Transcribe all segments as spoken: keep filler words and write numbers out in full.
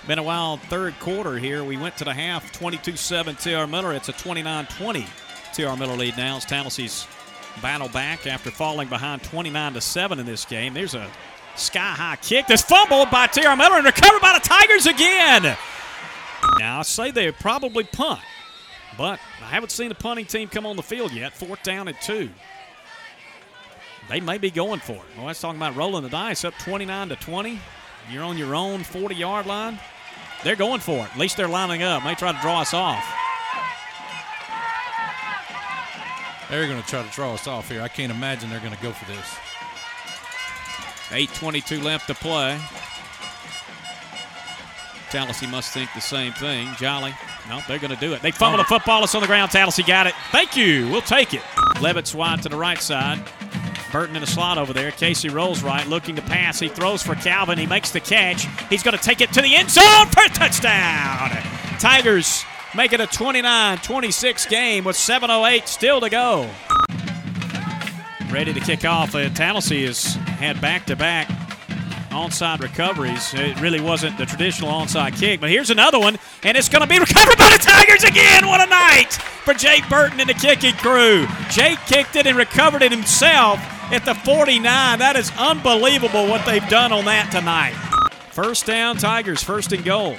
Been a wild third quarter here. We went to the half, twenty-two seven T R Miller. It's a twenty-nine twenty T R Miller lead now as Tallahassee battle back after falling behind twenty-nine to seven in this game. There's a sky-high kick that's fumbled by T R Miller and recovered by the Tigers again. Now, I say they probably punt, but I haven't seen the punting team come on the field yet. Fourth down and two. They may be going for it. Well, that's talking about rolling the dice, up twenty-nine to twenty. You're on your own forty-yard line. They're going for it. At least they're lining up. May try to draw us off. They're going to try to draw us off here. I can't imagine they're going to go for this. eight twenty-two left to play. Tallahassee must think the same thing. Jolly, no, they're going to do it. They fumble the football. It's on the ground. Tallahassee got it. Thank you. We'll take it. Levitt's wide to the right side. Burton in a slot over there. Casey rolls right, looking to pass. He throws for Calvin. He makes the catch. He's going to take it to the end zone for a touchdown. Tigers make it a twenty-nine twenty-six game with seven oh eight still to go. Ready to kick off. Uh, Tallahassee has had back-to-back onside recoveries. It really wasn't the traditional onside kick, but here's another one, and it's going to be recovered by the Tigers again. What a night for Jake Burton and the kicking crew. Jake kicked it and recovered it himself at the forty-nine. That is unbelievable what they've done on that tonight. First down, Tigers, first and goal.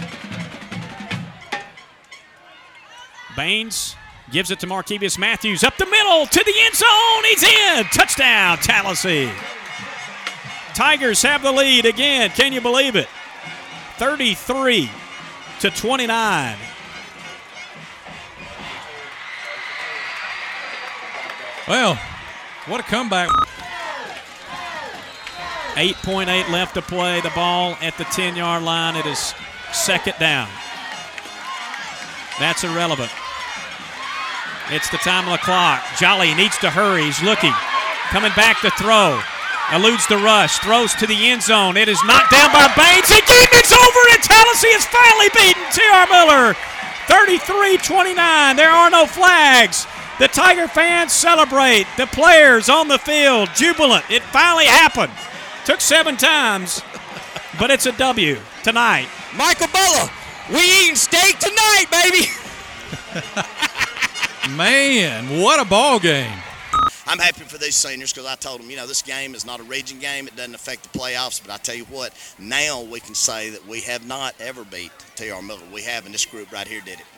Baines gives it to Markevius Matthews up the middle to the end zone. He's in. Touchdown, Tallahassee. Tigers have the lead again. Can you believe it? thirty-three to twenty-nine. Well, what a comeback. eight point eight left to play. The ball at the ten-yard line. It is second down. That's irrelevant. It's the time of the clock. Jolly needs to hurry. He's looking. Coming back to throw. Eludes the rush. Throws to the end zone. It is knocked down by Baines. The game is over, and Tallahassee has finally beaten T R Miller. thirty-three twenty-nine. There are no flags. The Tiger fans celebrate. The players on the field jubilant. It finally happened. Took seven times, but it's a W tonight. Michael Bulla, we eating steak tonight, baby. Man, what a ball game. I'm happy for these seniors because I told them, you know, this game is not a region game. It doesn't affect the playoffs. But I tell you what, now we can say that we have not ever beat T R Miller. We have, and this group right here did it.